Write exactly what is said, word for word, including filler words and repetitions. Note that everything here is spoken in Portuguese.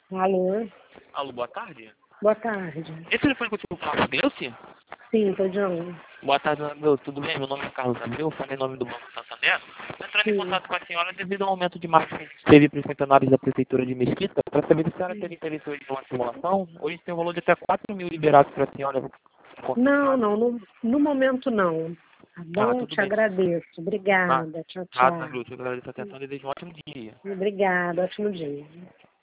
Alô? Alô, boa tarde. Boa tarde. Esse telefone que eu tive com a Gleice? Sim, tô de onde? Boa tarde, meu, tudo bem? Meu nome é Carlos Abreu, falei em nome do Banco Santander. Estou entrando em Sim. contato com a senhora devido ao aumento de marketing que teve para os funcionários da Prefeitura de Mesquita, para saber se a senhora teria interesse hoje em uma simulação. Hoje tem um valor de até quatro mil liberados para a senhora. Não, não, no, no momento não. Tá Ah, bom? tudo Te bem. agradeço. Ah, Obrigada. Tchau, nada, tchau. Gleice, eu agradeço a atenção e desejo um ótimo dia. Obrigada. Ótimo dia.